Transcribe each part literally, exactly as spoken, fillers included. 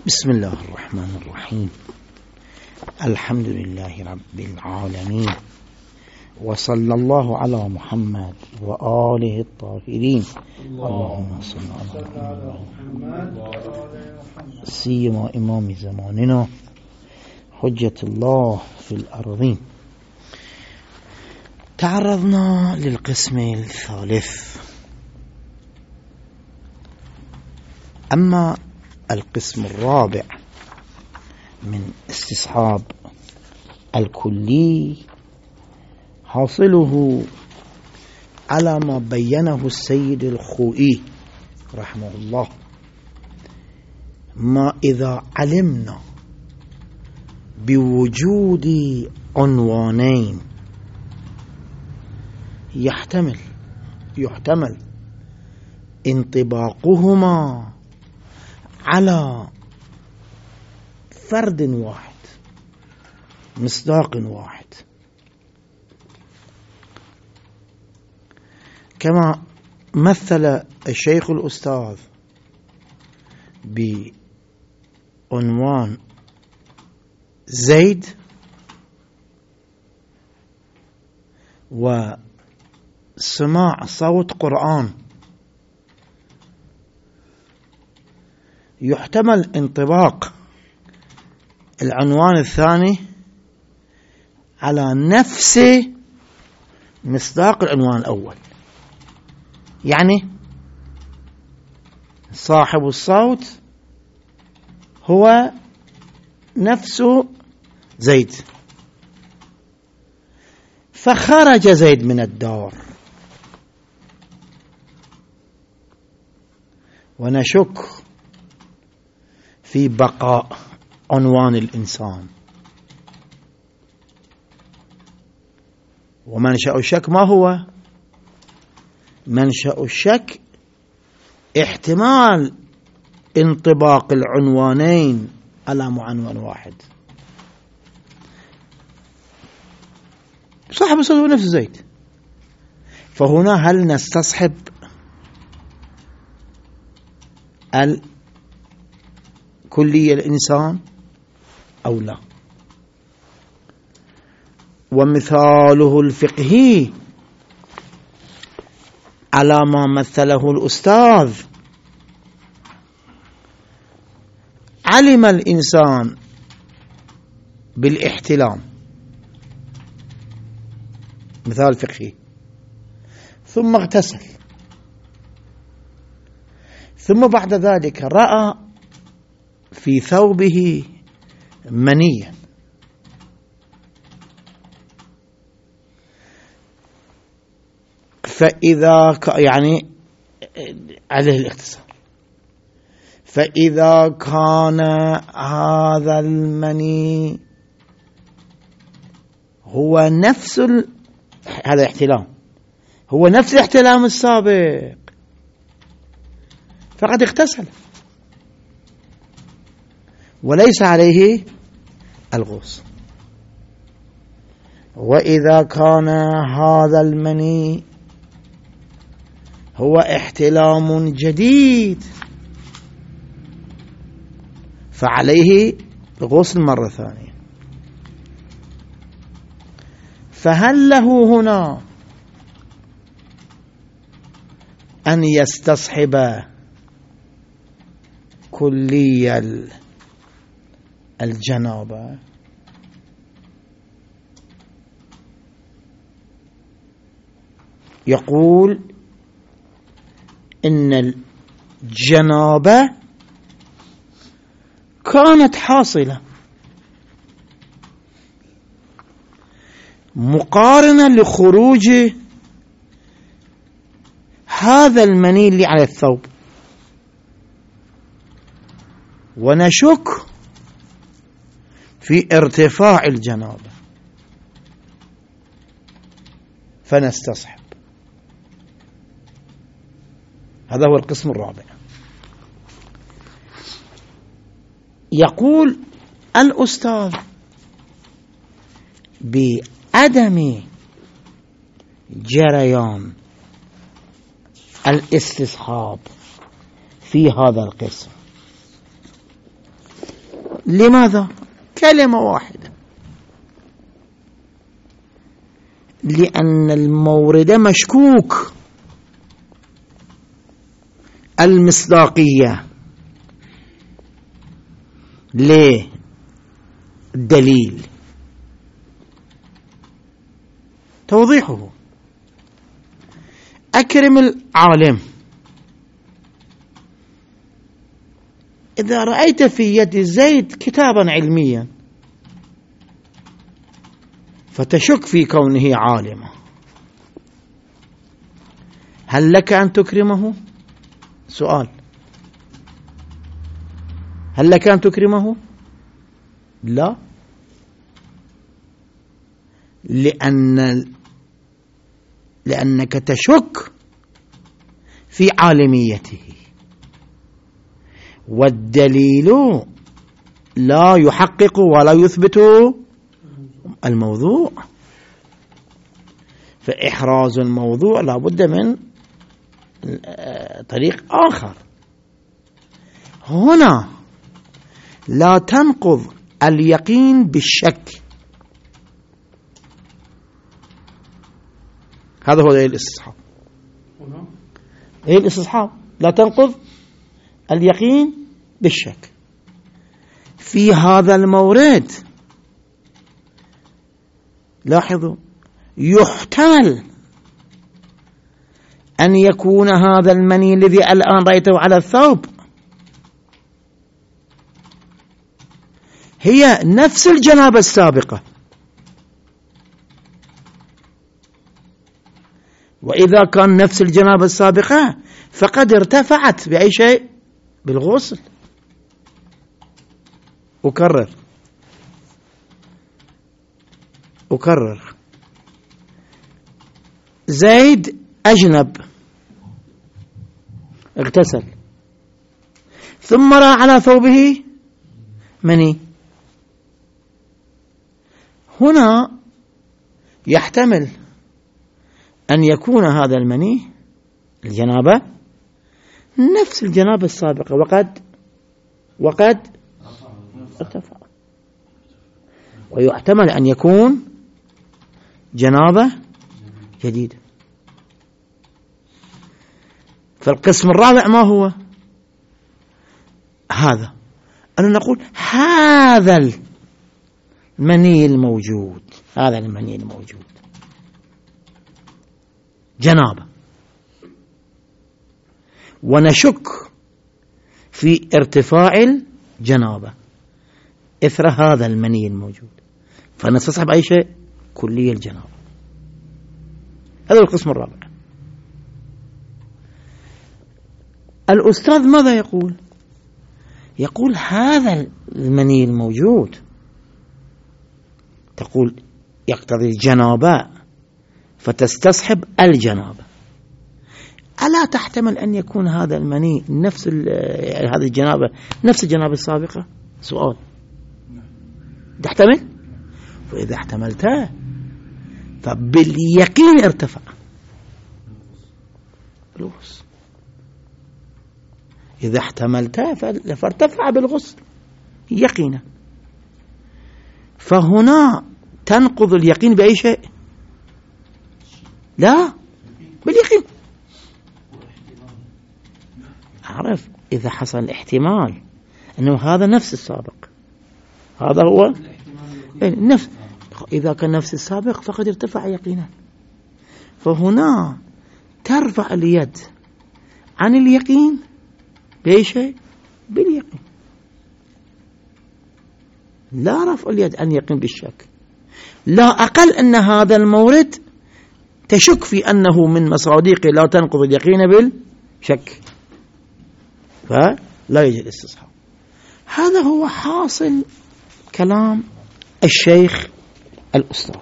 بسم الله الرحمن الرحيم. الحمد لله رب العالمين، وصلى الله على محمد وآله الطاهرين. اللهم صل على محمد سيما إمام زماننا حجة الله في الأرضين. تعرضنا للقسم الثالث. أما القسم الرابع من استصحاب الكلي حاصله على ما بينه السيد الخوئي رحمه الله: ما إذا علمنا بوجود عنوانين يحتمل يحتمل انطباقهما على فرد واحد مصداق واحد، كما مثل الشيخ الأستاذ بعنوان زيد وسماع صوت قرآن، يحتمل انطباق العنوان الثاني على نفس مصداق العنوان الأول، يعني صاحب الصوت هو نفسه زيد، فخرج زيد من الدار، ونشك في بقاء عنوان الإنسان. ومنشأ الشك ما هو؟ منشأ الشك احتمال انطباق العنوانين على معنون واحد. صاحب الصوت هو نفس زيد، فهنا هل نستصحب الكلية الإنسان أو لا؟ ومثاله الفقهي على ما مثله الأستاذ: علم الإنسان بالاحتلام، مثال فقهي، ثم اغتسل، ثم بعد ذلك رأى في ثوبه منيا، فإذا يعني عليه الاغتسال، فإذا كان هذا المني هو نفس ال... هذا احتلام هو نفس الاحتلام السابق، فقد اغتسل وليس عليه الغسل. وإذا كان هذا المني هو احتلام جديد فعليه الغسل مرة ثانية. فهل له هنا أن يستصحب كلية الجنابة؟ يقول إن الجنابة كانت حاصلة مقارنة لخروج هذا المني اللي على الثوب، ونشك في ارتفاع الجنابة، فنستصحب. هذا هو القسم الرابع. يقول الأستاذ بعدم جريان الاستصحاب في هذا القسم لماذا؟ كلمة واحدة، لأن المورد مشكوك المصداقية. ليه؟ الدليل توضيحه. أكرم العالم، إذا رأيت في يد زيد كتابا علميا فتشك في كونه عالما، هل لك أن تكرمه؟ سؤال، هل لك أن تكرمه؟ لا، لأن لأنك تشك في عالميته، والدليل لا يحقق ولا يثبت الموضوع، فإحراز الموضوع لا بد من طريق آخر. هنا لا تنقض اليقين بالشك، هذا هو الاستصحاب. ايه الاستصحاب؟ لا تنقض اليقين بالشك. في هذا المورد لاحظوا يحتمل أن يكون هذا المني الذي الآن رأيته على الثوب هي نفس الجنابة السابقة، وإذا كان نفس الجنابة السابقة فقد ارتفعت بأي شيء؟ بالغسل. أكرر أكرر زيد أجنب اغتسل ثم رأى على ثوبه مني، هنا يحتمل أن يكون هذا المني الجنابة نفس الجنابة السابقة وقد وقد ارتفع، ويحتمل أن يكون جنابة جديدة. فالقسم الرابع ما هو؟ هذا أن نقول هذا المني الموجود، هذا المني الموجود جنابة، ونشك في ارتفاع الجنابة إثر هذا المني الموجود، فنستصحب أي شيء؟ كلية الجنابة. هذا القسم الرابع. الأستاذ ماذا يقول؟ يقول هذا المني الموجود تقول يقتضي الجنابة فتستصحب الجنابة، ألا تحتمل أن يكون هذا المني نفس هذه الجنابة نفس الجنابة السابقة؟ سؤال، تحتمل؟ فإذا احتملتها فباليقين ارتفع بالغسل، إذا احتملتها فارتفع بالغسل يقينا. فهنا تنقض اليقين بأي شيء؟ لا، باليقين. أعرف إذا حصل احتمال أنه هذا نفس السابق، هذا هو نفس، إذا كان نفس السابق فقد ارتفع يقينا. فهنا ترفع اليد عن اليقين بأي شيء؟ باليقين، لا رفع اليد عن اليقين بالشك. لا أقل أن هذا المورد تشك في أنه من مصادق لا تنقض اليقين بالشك، فلا يجب الاستصحاب. هذا هو حاصل كلام الشيخ الأستاذ.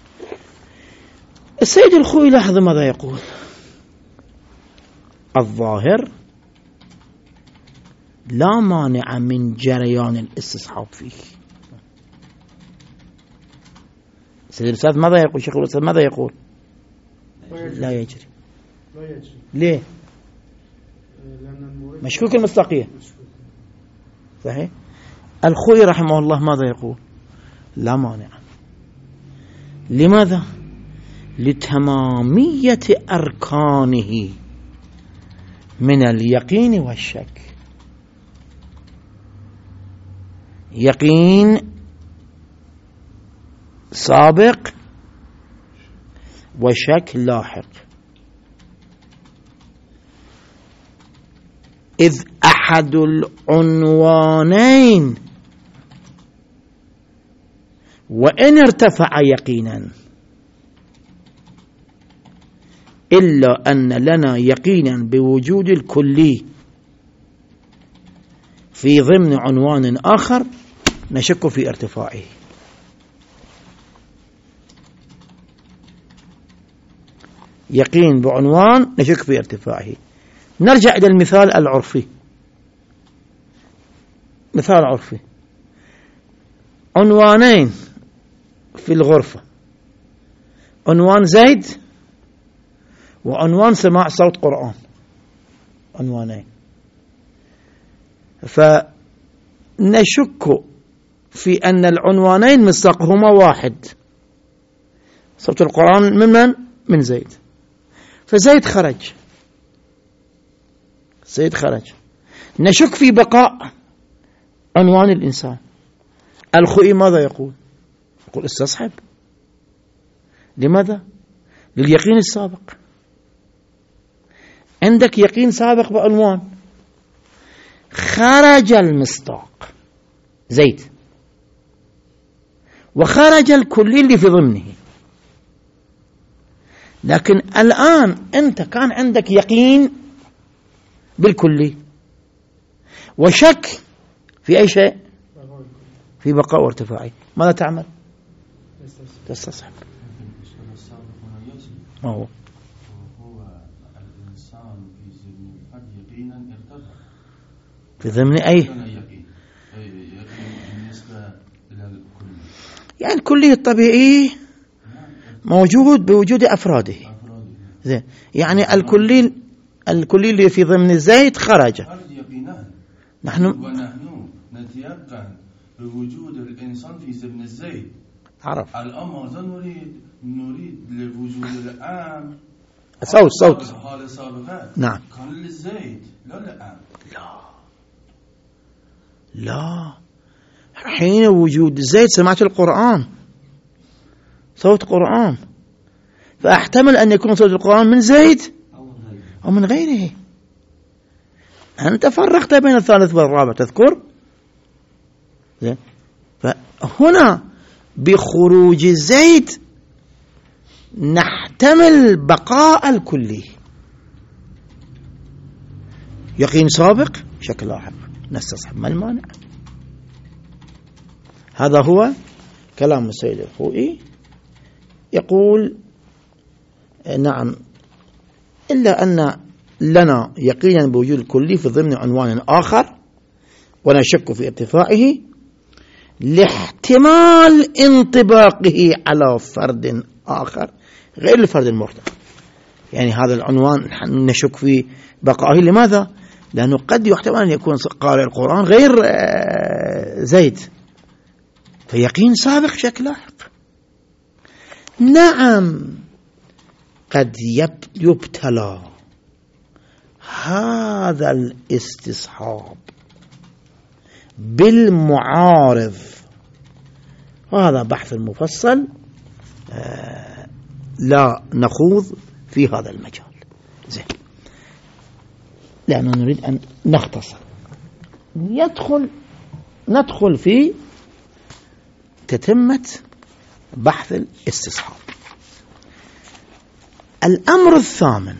السيد الخوئي لاحظ ماذا يقول: الظاهر لا مانع من جريان الاستصحاب فيه. السيد الأستاذ ماذا يقول؟ شيخ الأستاذ ماذا يقول؟ لا يجري. لا يجري. ليه؟ مشكوك المصداقية. صحيح. الخوئي رحمه الله ماذا يقول؟ لا مانع. لماذا؟ لتمامية أركانه من اليقين والشك. يقين سابق وشك لاحق، إذ أحد العنوانين وإن ارتفع يقينا إلا أن لنا يقينا بوجود الكلي في ضمن عنوان آخر نشك في ارتفاعه. يقين بعنوان نشك في ارتفاعه. نرجع إلى المثال العرفي. مثال عرفي، عنوانين في الغرفة، عنوان زيد وعنوان سماع صوت قرآن، عنوانين، فنشك في أن العنوانين مصداقهما واحد، صوت القرآن من من؟ من زيد. فزيد خرج، زيد خرج، نشك في بقاء عنوان الإنسان. الخوئي ماذا يقول؟ يقول استصحب. لماذا؟ لليقين السابق. عندك يقين سابق بعنوان، خرج المصداق زيد وخرج الكلي اللي في ضمنه، لكن الآن أنت كان عندك يقين بالكلي وشك في أي شيء، في بقاء وارتفاعه، ماذا تعمل؟ تستصحب. ما هو؟ هو الإنسان في ضمن الحد يقينا ارتفع في ضمن أي؟ يقين بالنسبة إلى الكلي، يعني الكلي الطبيعي موجود بوجود أفراده. زين، يعني الكلي الكلي اللي في ضمن الزيت خرج. نحن ونحن نتيقن بوجود الإنسان في ضمن الزيت. عرف. الآن ماذا نريد؟ نريد لوجود العام صوت صوت حال سابقة. نعم. كان للزيت لا للعام. لا لا، حين وجود الزيت سمعت القرآن، صوت قرآن، فأحتمل أن يكون صوت القرآن من زيد أو من غيره. أنت فرقت بين الثالث والرابع تذكر؟ زين، فهنا بخروج زيد نحتمل بقاء الكلي. يقين سابق شكل لاحق نستصحب، ما المانع؟ هذا هو كلام السيد الخوئي. يقول نعم، إلا أن لنا يقينا بوجود الكلي في ضمن عنوان آخر ونشك في ارتفاعه لاحتمال انطباقه على فرد آخر غير الفرد المرتفع. يعني هذا العنوان نشك في بقائه. لماذا؟ لأنه قد يحتمل أن يكون قارئ القرآن غير زيد، فيقين سابق شكل لاحق. نعم، قد يبتلى هذا الاستصحاب بالمعارض، وهذا بحث مفصل لا نخوض في هذا المجال. زين، لأننا نريد أن نختصر، يدخل ندخل في تتمة بحث الاستصحاب. الأمر الثامن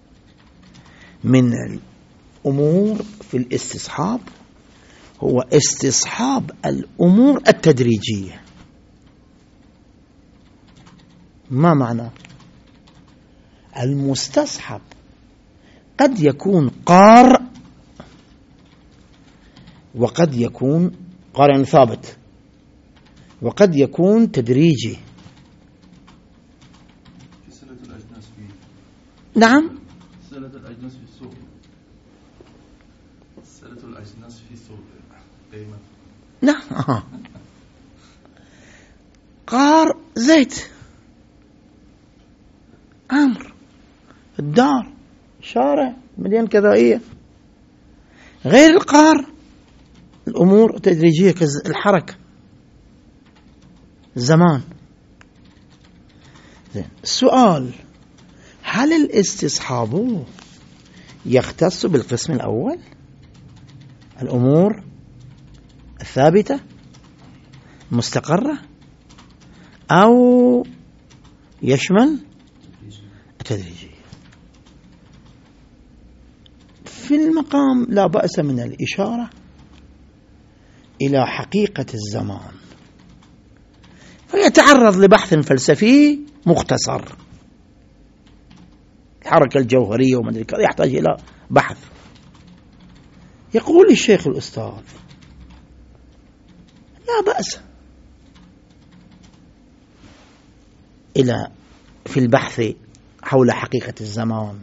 من الأمور في الاستصحاب هو استصحاب الأمور التدريجية. ما معنى؟ المستصحب قد يكون قار وقد يكون قار ثابت وقد يكون تدريجي. نعم، سلة الأجناس في السوق، سلة الأجناس في السوق قيمة نعم. قار زيت، أمر، الدار، شارع، مدينة كذائية. غير القار الأمور تدريجية كالحركة، الزمان. السؤال: هل الاستصحاب يختص بالقسم الأول، الأمور الثابتة مستقرة، أو يشمل التدريجية؟ في المقام لا بأس من الإشارة إلى حقيقة الزمان، فيتعرض لبحث فلسفي مختصر. الحركة الجوهرية وما أدري كذا يحتاج إلى بحث. يقول الشيخ الأستاذ: لا بأس إلى في البحث حول حقيقة الزمان،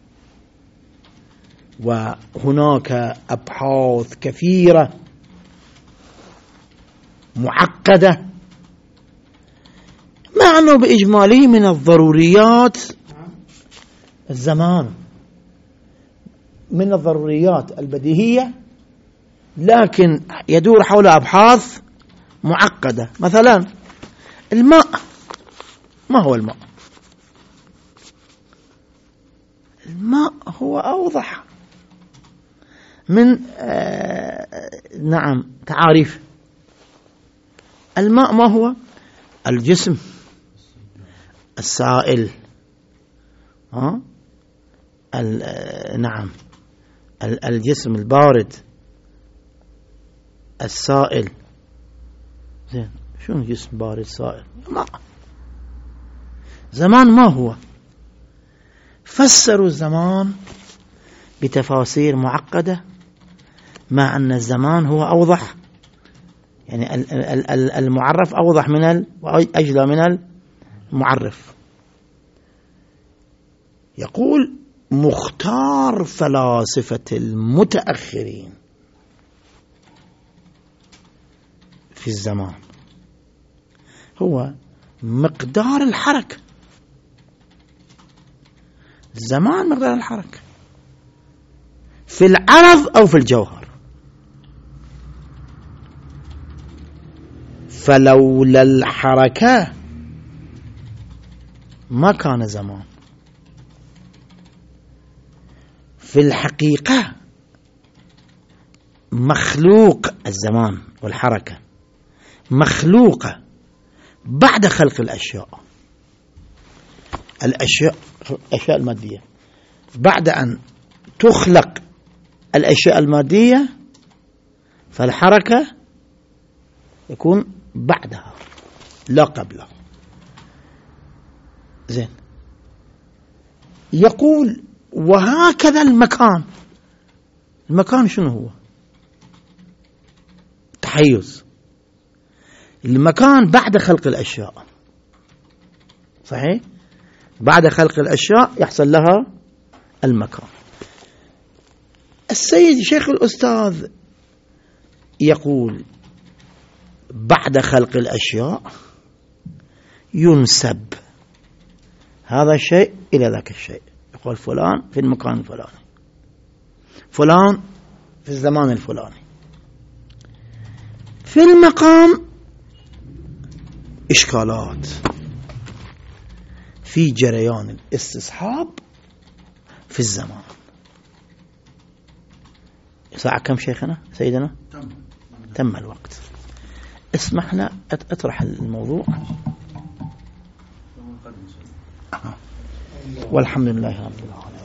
وهناك أبحاث كثيرة معقدة، مع أنه بإجماله من الضروريات الزمان، من الضروريات البديهية، لكن يدور حول أبحاث معقدة. مثلا الماء، ما هو الماء؟ الماء هو أوضح من آه نعم تعاريف. الماء ما هو؟ الجسم السائل، ها نعم الجسم البارد السائل. زين، شنو جسم بارد سائل؟ ماء. زمان ما هو؟ فسروا الزمان بتفاسير معقدة، مع أن الزمان هو أوضح، يعني المعرف أوضح من أجل من المعرف. يقول: مختار فلاسفة المتأخرين في الزمان هو مقدار الحركة. الزمان مقدار الحركة في العرض أو في الجوهر. فلولا الحركة ما كان زمان. في الحقيقة مخلوق الزمان والحركة مخلوقة بعد خلق الأشياء. الأشياء الأشياء المادية بعد أن تخلق الأشياء المادية، فالحركة يكون بعدها لا قبلها. زين. يقول: وهكذا المكان. المكان شنو هو؟ تحيز. المكان بعد خلق الأشياء، صحيح؟ بعد خلق الأشياء يحصل لها المكان. السيد شيخ الأستاذ يقول: بعد خلق الأشياء ينسب هذا الشيء إلى ذاك الشيء. يقول فلان في المكان الفلاني، فلان في الزمان الفلاني. في المقام إشكالات في جريان الاستصحاب في الزمان. ساعة كم شيخنا سيدنا؟ تم تم الوقت. اسمحنا اطرح الموضوع. والحمد لله رب العالمين.